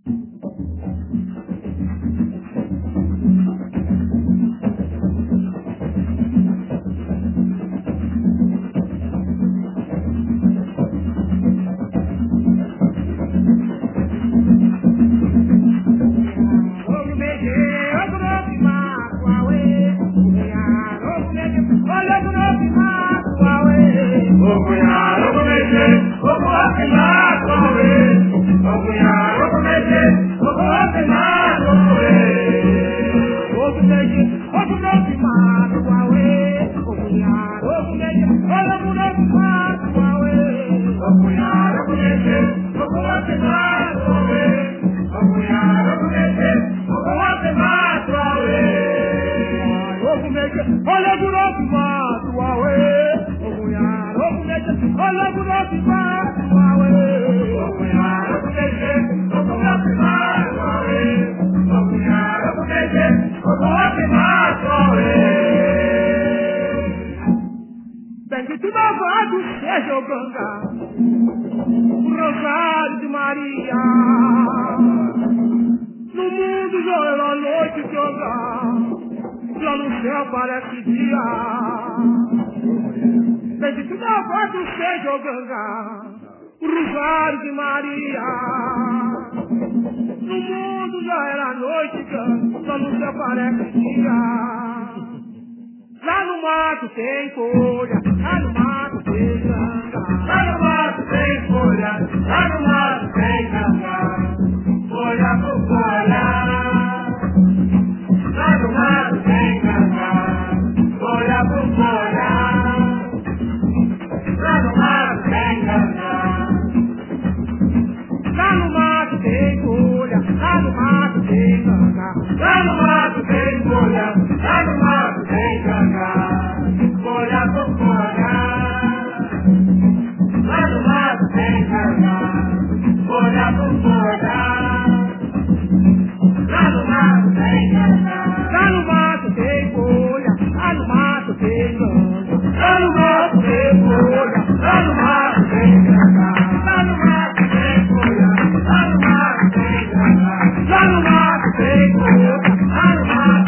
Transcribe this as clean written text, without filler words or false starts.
Bendito louvado seja o Ganga, o Rosário de Maria. No mundo joga a noite joga, lá no céu parece dia. Bendito louvado seja o Ganga, o Rosário de Maria. No mundo já era noite, lá no céu parece dia. Lá no mato tem folha, lá no mato tem ganga. Lá no mato tem folha, lá no mato tem ganga. Folha por folha. Lá no mato tem ganga. Folha por folha. Lá no mato tem ganga. Lá no mato tem folha, lá no mato tem ganga. Lá no mato tem folha, lá no mato tem ganga. Folha por folha. Lá no mato tem ganga. Folha por folha. Lá no mato tem ganga. Lá no mato tem folha, lá no mato tem ganga. Lá no mato tem folha, lá no mato tem ganga. Lá no mato tem folha, lá no mato tem ganga. Lá no mato tem folha, lá no mato